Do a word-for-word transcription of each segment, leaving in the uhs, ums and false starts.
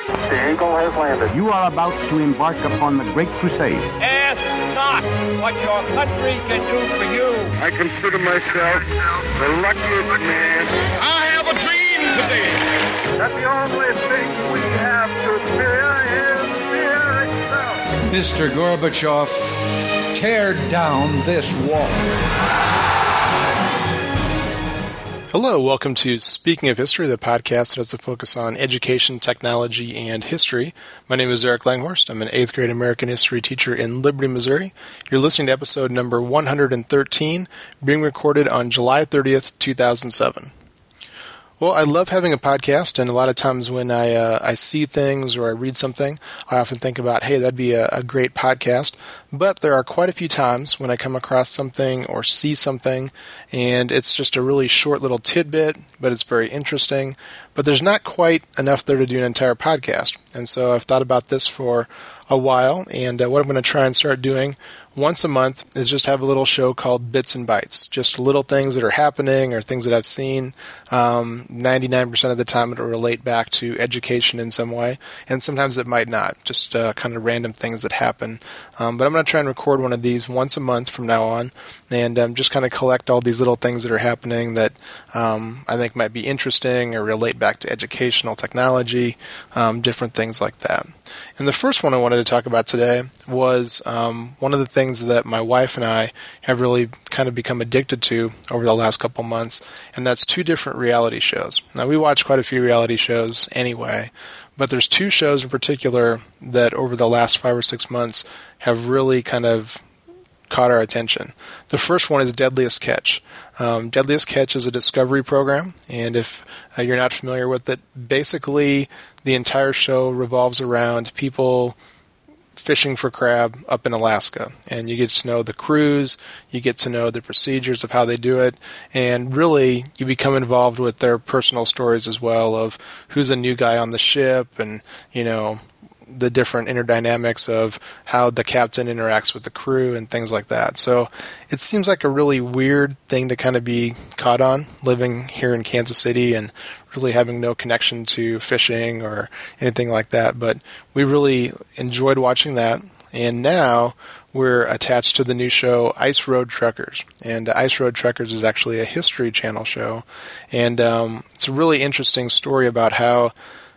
The Eagle has landed. You are about to embark upon the Great Crusade. Ask not what your country can do for you. I consider myself the luckiest man. I have a dream today. That the only thing we have to fear is fear itself. Mister Gorbachev, tear down this wall. Hello, welcome to Speaking of History, the podcast that has a focus on education, technology, and history. My name is Eric Langhorst. I'm an eighth grade American history teacher in Liberty, Missouri. You're listening to episode number one hundred thirteen, being recorded on July thirtieth, two thousand seven. Well, I love having a podcast, and a lot of times when I uh, I see things or I read something, I often think about, hey, that'd be a, a great podcast. But there are quite a few times when I come across something or see something, and it's just a really short little tidbit, but it's very interesting. But there's not quite enough there to do an entire podcast. And so I've thought about this for a while, and uh, what I'm going to try and start doing once a month is just have a little show called Bits and Bytes, just little things that are happening or things that I've seen. Um, ninety-nine percent of the time it will relate back to education in some way, and sometimes it might not, just uh, kind of random things that happen. Um, but I'm going to try and record one of these once a month from now on, and um, just kind of collect all these little things that are happening that um, I think might be interesting or relate back to educational technology, um, different things like that. And the first one I wanted to talk about today was um, one of the things that my wife and I have really kind of become addicted to over the last couple months, and that's two different reality shows. Now, we watch quite a few reality shows anyway, but there's two shows in particular that over the last five or six months have really kind of caught our attention. The first one is Deadliest Catch. Um, Deadliest Catch is a discovery program, and if uh, you're not familiar with it, basically the entire show revolves around people fishing for crab up in Alaska, and you get to know the crews, you get to know the procedures of how they do it, and really you become involved with their personal stories as well of who's a new guy on the ship, and you know the different interdynamics of how the captain interacts with the crew and things like that. So it seems like a really weird thing to kind of be caught on, living here in Kansas City and really having no connection to fishing or anything like that. But we really enjoyed watching that. And now we're attached to the new show Ice Road Truckers. And Ice Road Truckers is actually a History Channel show. And um, it's a really interesting story about how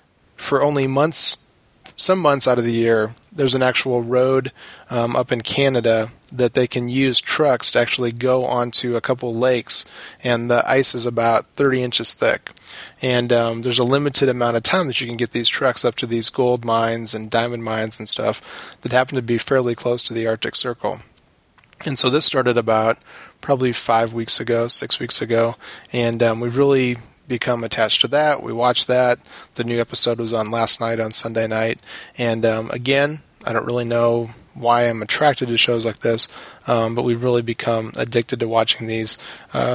for only months Some months out of the year, there's an actual road um, up in Canada that they can use trucks to actually go onto a couple lakes, and the ice is about thirty inches thick. And um, there's a limited amount of time that you can get these trucks up to these gold mines and diamond mines and stuff that happen to be fairly close to the Arctic Circle. And so this started about probably five weeks ago, six weeks ago, and um, we've really become attached to that. We watched that. The new episode was on last night on Sunday night. And um, again, I don't really know why I'm attracted to shows like this, um, but we've really become addicted to watching these uh,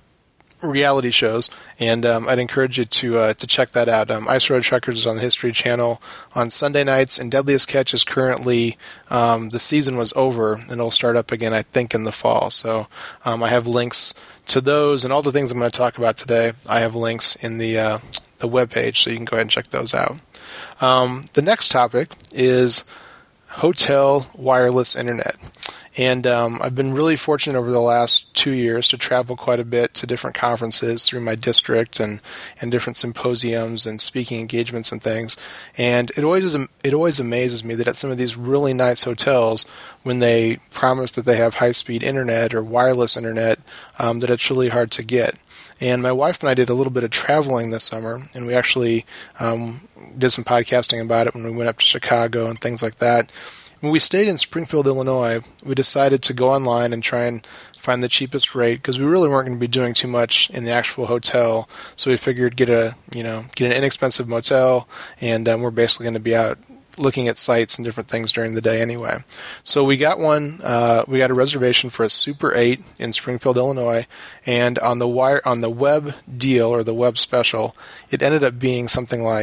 reality shows. And um, I'd encourage you to uh, to check that out. Um, Ice Road Truckers is on the History Channel on Sunday nights, and Deadliest Catch is currently, um, the season was over, and it'll start up again, I think, in the fall. So um, I have links to those and all the things I'm going to talk about today. I have links in the uh, the webpage, so you can go ahead and check those out. Um, the next topic is hotel wireless internet. And um, I've been really fortunate over the last two years to travel quite a bit to different conferences through my district and, and different symposiums and speaking engagements and things. And it always is, it always amazes me that at some of these really nice hotels, when they promise that they have high-speed internet or wireless internet, um, that it's really hard to get. And my wife and I did a little bit of traveling this summer, and we actually um, did some podcasting about it when we went up to Chicago and things like that. When we stayed in Springfield, Illinois, we decided to go online and try and find the cheapest rate because we really weren't going to be doing too much in the actual hotel. So we figured get a you know get an inexpensive motel, and um, we're basically going to be out looking at sites and different things during the day anyway. So we got one. Uh, we got a reservation for a Super eight in Springfield, Illinois, and on the wire on the web deal or the web special, it ended up being something like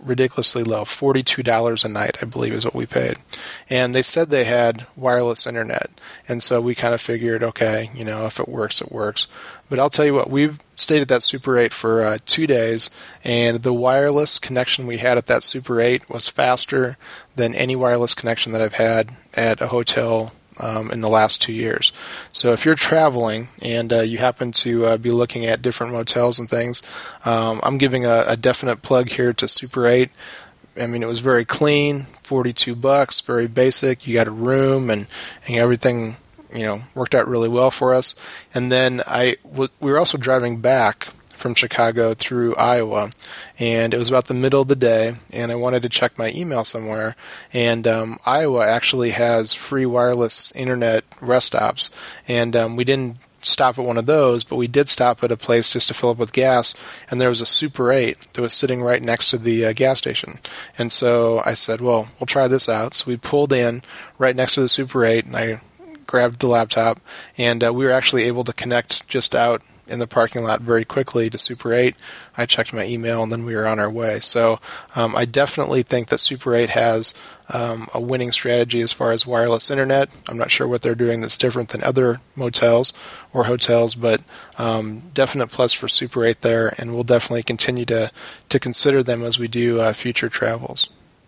ridiculously low. forty-two dollars a night, I believe, is what we paid. And they said they had wireless internet. And so we kind of figured, okay, you know, if it works, it works. But I'll tell you what, we've stayed at that Super eight for uh, two days, and the wireless connection we had at that Super eight was faster than any wireless connection that I've had at a hotel Um, in the last two years. So if you're traveling and uh, you happen to uh, be looking at different motels and things, um, I'm giving a, a definite plug here to Super eight. I mean, it was very clean, forty-two bucks, very basic. You got a room and, and everything, you know, worked out really well for us. And then I w- we were also driving back from Chicago through Iowa, and it was about the middle of the day, and I wanted to check my email somewhere, and um, Iowa actually has free wireless internet rest stops, and um, we didn't stop at one of those, but we did stop at a place just to fill up with gas, and there was a Super eight that was sitting right next to the uh, gas station, and so I said, well, we'll try this out. So we pulled in right next to the Super eight, and I grabbed the laptop, and uh, we were actually able to connect just out in the parking lot very quickly to Super eight. I checked my email, and then we were on our way. So um, I definitely think that Super eight has um, a winning strategy as far as wireless internet. I'm not sure what they're doing that's different than other motels or hotels, but um, definite plus for Super eight there, and we'll definitely continue to, to consider them as we do uh, future travels.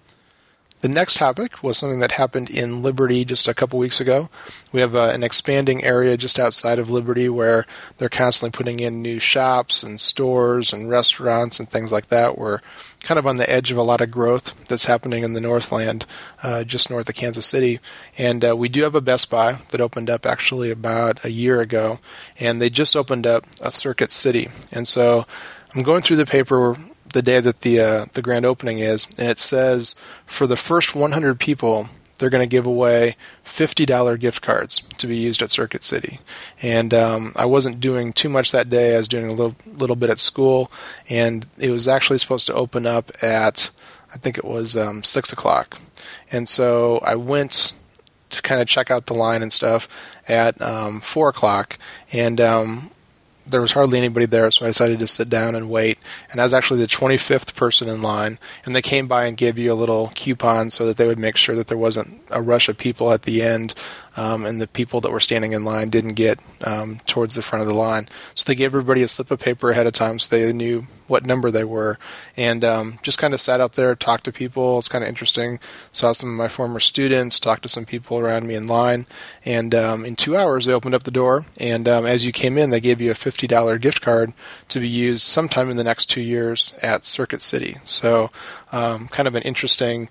The next topic was something that happened in Liberty just a couple weeks ago. We have uh, an expanding area just outside of Liberty where they're constantly putting in new shops and stores and restaurants and things like that. We're kind of on the edge of a lot of growth that's happening in the Northland, uh, just north of Kansas City. And uh, we do have a Best Buy that opened up actually about a year ago, and they just opened up a Circuit City. And so I'm going through the paper the day that the uh, the grand opening is, and it says for the first one hundred people, they're going to give away fifty dollars gift cards to be used at Circuit City. And um, I wasn't doing too much that day. I was doing a little, little bit at school, and it was actually supposed to open up at, I think it was um, six o'clock. And so I went to kind of check out the line and stuff at um, four o'clock, and um, there was hardly anybody there, so I decided to sit down and wait. And I was actually the twenty-fifth person in line, and they came by and gave you a little coupon so that they would make sure that there wasn't a rush of people at the end, um, and the people that were standing in line didn't get um, towards the front of the line. So they gave everybody a slip of paper ahead of time so they knew what number they were, and um, just kind of sat out there, talked to people. It's kind of interesting. Saw some of my former students, talked to some people around me in line, and um, in two hours they opened up the door, and um, as you came in, they gave you a fifty dollars gift card to be used sometime in the next two years at Circuit City. So um, kind of an interesting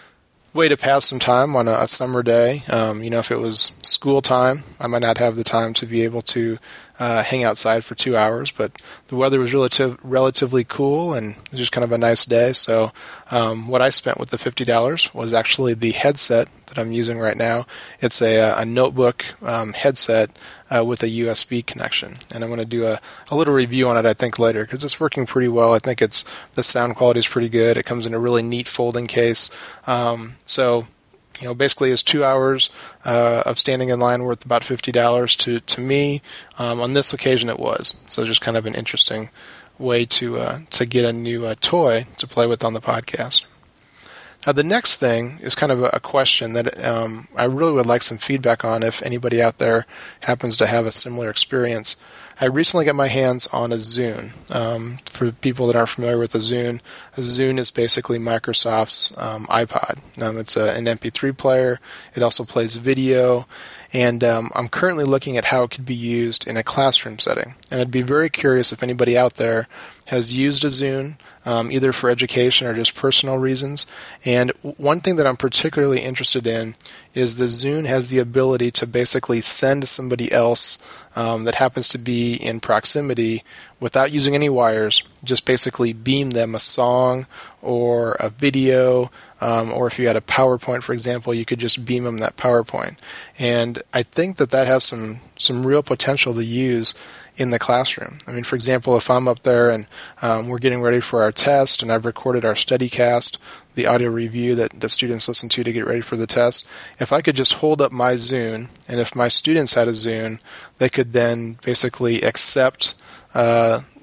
way to pass some time on a, a summer day. Um, you know, if it was school time, I might not have the time to be able to uh, hang outside for two hours, but the weather was relative, relatively cool, and it was just kind of a nice day. So um, what I spent with the fifty dollars was actually the headset that I'm using right now. It's a, a notebook um, headset uh, with a U S B connection, and I'm going to do a, a little review on it, I think, later, because it's working pretty well. I think it's the sound quality is pretty good. It comes in a really neat folding case. Um, so, you know, basically it's two hours uh, of standing in line worth about fifty dollars to, to me. Um, on this occasion it was. So just kind of an interesting way to uh, to get a new uh, toy to play with on the podcast. Now, the next thing is kind of a, a question that um, I really would like some feedback on if anybody out there happens to have a similar experience. I recently got my hands on a Zune. Um, for people that aren't familiar with a Zune, a Zune is basically Microsoft's um, iPod. Um, it's a, an M P three player. It also plays video. And um, I'm currently looking at how it could be used in a classroom setting. And I'd be very curious if anybody out there has used a Zune, um, either for education or just personal reasons. And one thing that I'm particularly interested in is the Zune has the ability to basically send somebody else um, that happens to be in proximity without using any wires, just basically beam them a song or a video, um, or if you had a PowerPoint, for example, you could just beam them that PowerPoint. And I think that that has some, some real potential to use in the classroom. I mean, for example, if I'm up there and um, we're getting ready for our test and I've recorded our StudyCast, the audio review that the students listen to to get ready for the test, if I could just hold up my Zune, and if my students had a Zune, they could then basically accept uh,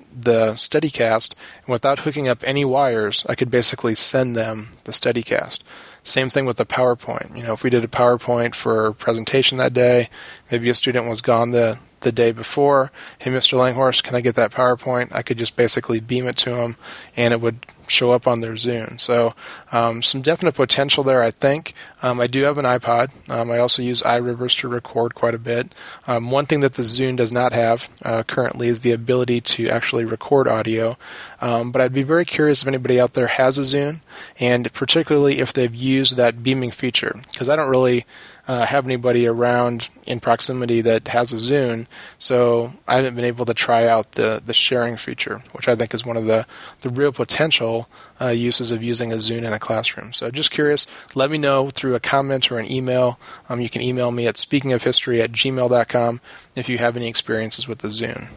the Steadicast, and without hooking up any wires, I could basically send them the Steadicast. Same thing with the PowerPoint. You know, if we did a PowerPoint for a presentation that day, maybe a student was gone the, the day before, hey, Mister Langhorst, can I get that PowerPoint? I could just basically beam it to them, and it would show up on their Zune. So um, some definite potential there, I think. Um, I do have an iPod. Um, I also use iRivers to record quite a bit. Um, one thing that the Zune does not have uh, currently is the ability to actually record audio. Um, but I'd be very curious if anybody out there has a Zune, and particularly if they've used that beaming feature, because I don't really uh, have anybody around in proximity that has a Zune, so I haven't been able to try out the, the sharing feature, which I think is one of the, the real potential uh, uses of using a Zune in a classroom. So just curious, let me know through a comment or an email. Um, you can email me at speakingofhistory at gmail dot com if you have any experiences with the Zune.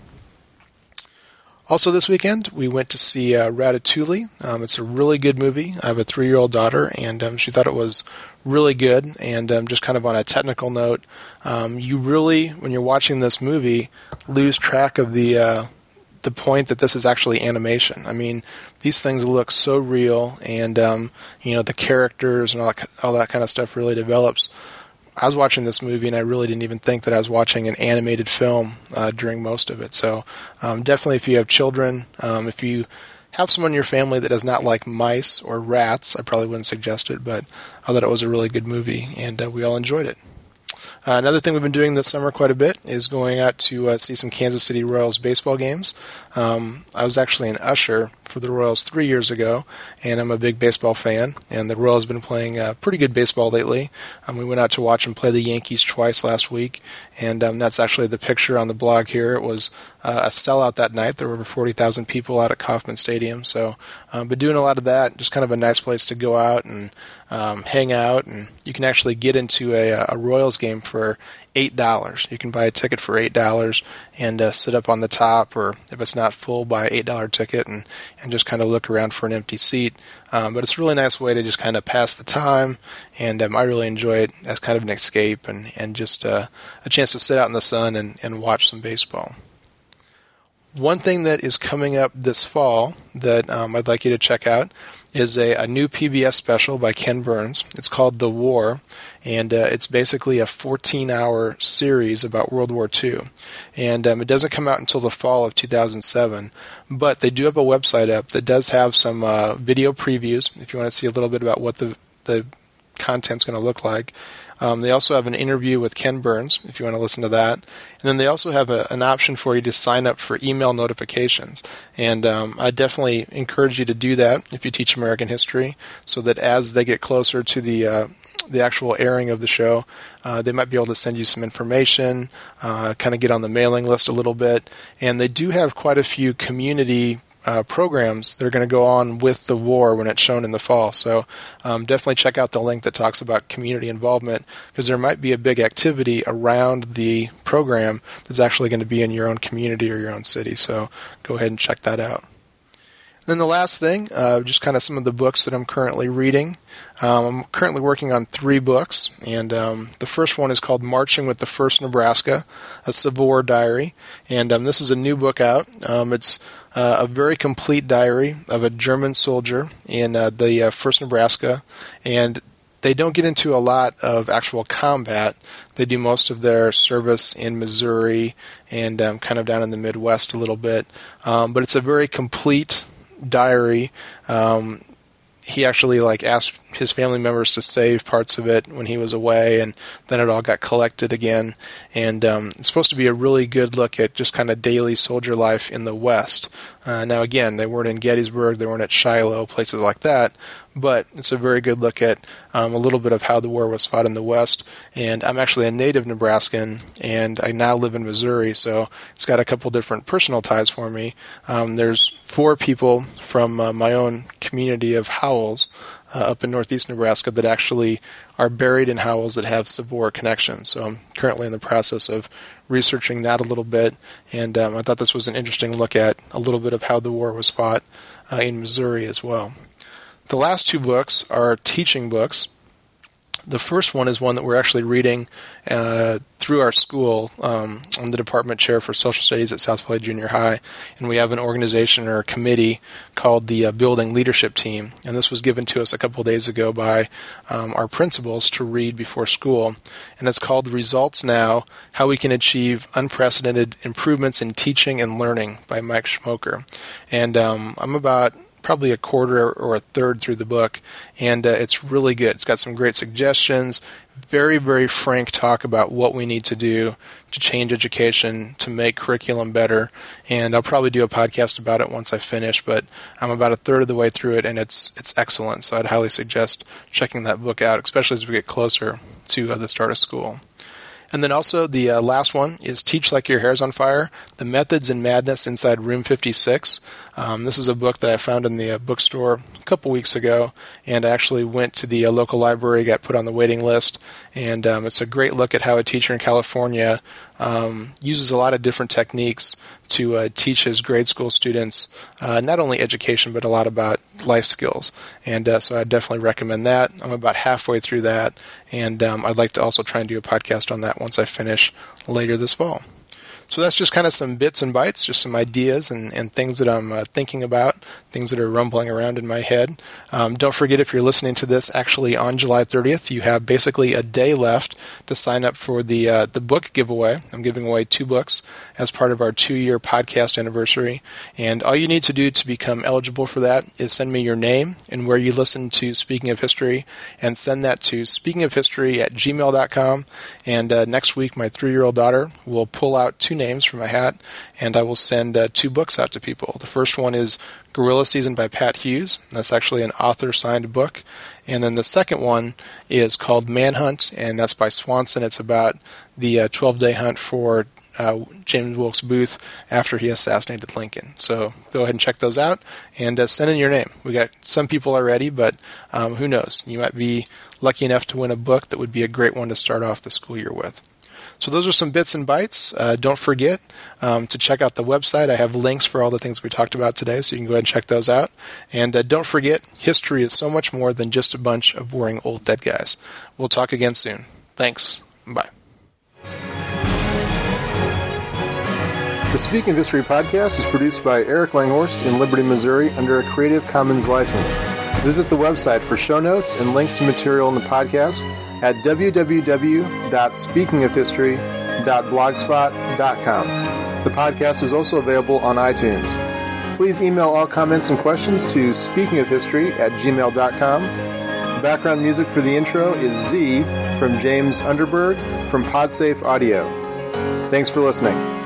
Also this weekend, we went to see uh, Ratatouille. Um, it's a really good movie. I have a three-year-old daughter, and um, she thought it was really good. And um, just kind of on a technical note, um, you really, when you're watching this movie, lose track of the uh, the point that this is actually animation. I mean, these things look so real, and um, you know, the characters and all that, all that kind of stuff really develops. I was watching this movie, and I really didn't even think that I was watching an animated film uh, during most of it. So um, definitely if you have children, um, if you have someone in your family that does not like mice or rats, I probably wouldn't suggest it, but I thought it was a really good movie, and uh, we all enjoyed it. Uh, another thing we've been doing this summer quite a bit is going out to uh, see some Kansas City Royals baseball games. Um, I was actually an usher for the Royals three years ago, and I'm a big baseball fan, and the Royals have been playing uh, pretty good baseball lately. Um, we went out to watch them play the Yankees twice last week, and um, that's actually the picture on the blog here. It was uh, a sellout that night. There were over forty thousand people out at Kauffman Stadium, so um, been doing a lot of that, just kind of a nice place to go out and um, hang out, and you can actually get into a, a Royals game for eight dollars. You can buy a ticket for eight dollars and uh, sit up on the top, or if it's not full, buy an eight dollar ticket and, and just kind of look around for an empty seat. Um, but it's a really nice way to just kind of pass the time, and um, I really enjoy it as kind of an escape and, and just uh, a chance to sit out in the sun and, and watch some baseball. One thing that is coming up this fall that um, I'd like you to check out is a, a new P B S special by Ken Burns. It's called The War, and uh, it's basically a fourteen-hour series about World War Two. And um, it doesn't come out until the fall of two thousand seven, but they do have a website up that does have some uh, video previews if you want to see a little bit about what the, the content's going to look like. Um, they also have an interview with Ken Burns, if you want to listen to that. And then they also have a, an option for you to sign up for email notifications. And um, I definitely encourage you to do that if you teach American history, so that as they get closer to the uh, the actual airing of the show, uh, they might be able to send you some information, uh, kind of get on the mailing list a little bit. And they do have quite a few community Uh, programs that are going to go on with the war when it's shown in the fall. So um, definitely check out the link that talks about community involvement, because there might be a big activity around the program that's actually going to be in your own community or your own city. So go ahead and check that out. And then the last thing, uh, just kind of some of the books that I'm currently reading. Um, I'm currently working on three books, and um, the first one is called Marching with the First Nebraska, a Civil War Diary. And um, this is a new book out. Um, it's uh, a very complete diary of a German soldier in uh, the uh, First Nebraska, and they don't get into a lot of actual combat. They do most of their service in Missouri and um, kind of down in the Midwest a little bit. Um, but it's a very complete diary. Um, he actually like asked his family members to save parts of it when he was away, and then it all got collected again. And um, it's supposed to be a really good look at just kind of daily soldier life in the West. Uh, now, again, they weren't in Gettysburg, they weren't at Shiloh, places like that, but it's a very good look at um, a little bit of how the war was fought in the West. And I'm actually a native Nebraskan, and I now live in Missouri, so it's got a couple different personal ties for me. Um, there's four people from uh, my own community of Howells uh, up in northeast Nebraska that actually are buried in Howells that have Civil War connections. So I'm currently in the process of researching that a little bit, and um, I thought this was an interesting look at a little bit of how the war was fought uh, in Missouri as well. The last two books are teaching books. The first one is one that we're actually reading uh, through our school. Um, I'm the department chair for social studies at South Valley Junior High, and we have an organization or a committee called the uh, Building Leadership Team. And this was given to us a couple of days ago by um, our principals to read before school. And it's called Results Now, How We Can Achieve Unprecedented Improvements in Teaching and Learning by Mike Schmoker. And um, I'm about probably a quarter or a third through the book, and uh, it's really good. It's got some great suggestions, very, very frank talk about what we need to do to change education, to make curriculum better, and I'll probably do a podcast about it once I finish, but I'm about a third of the way through it, and it's it's excellent, so I'd highly suggest checking that book out, especially as we get closer to uh, the start of school. And then also the uh, last one is Teach Like Your Hair's on Fire, The Methods and Madness Inside Room fifty-six. Um, this is a book that I found in the uh, bookstore a couple weeks ago, and I actually went to the uh, local library, got put on the waiting list, and um, it's a great look at how a teacher in California um, uses a lot of different techniques to uh, teach his grade school students uh, not only education, but a lot about life skills. And uh, so I definitely recommend that. I'm about halfway through that, and um, I'd like to also try and do a podcast on that once I finish later this fall. So that's just kind of some bits and bytes, just some ideas and, and things that I'm uh, thinking about, things that are rumbling around in my head. Um, don't forget, if you're listening to this actually on July thirtieth, you have basically a day left to sign up for the uh, the book giveaway. I'm giving away two books as part of our two-year podcast anniversary. And all you need to do to become eligible for that is send me your name and where you listen to Speaking of History, and send that to speakingofhistory at gmail dot com. And uh, next week, my three-year-old daughter will pull out two names from my hat, and I will send uh, two books out to people. The first one is Guerrilla Season by Pat Hughes. That's actually an author-signed book. And then the second one is called Manhunt, and that's by Swanson. It's about the uh, twelve-day hunt for uh, James Wilkes Booth after he assassinated Lincoln. So go ahead and check those out, and uh, send in your name. We got some people already, but um, who knows? You might be lucky enough to win a book that would be a great one to start off the school year with. So those are some bits and bytes. Uh, don't forget um, to check out the website. I have links for all the things we talked about today, so you can go ahead and check those out. And uh, don't forget, history is so much more than just a bunch of boring old dead guys. We'll talk again soon. Thanks. Bye. The Speaking of History podcast is produced by Eric Langhorst in Liberty, Missouri, under a Creative Commons license. Visit the website for show notes and links to material in the podcast at w w w dot speaking of history dot blogspot dot com. The podcast is also available on iTunes. Please email all comments and questions to speakingofhistory at gmail dot com. Background music for the intro is Z from James Underberg from Podsafe Audio. Thanks for listening.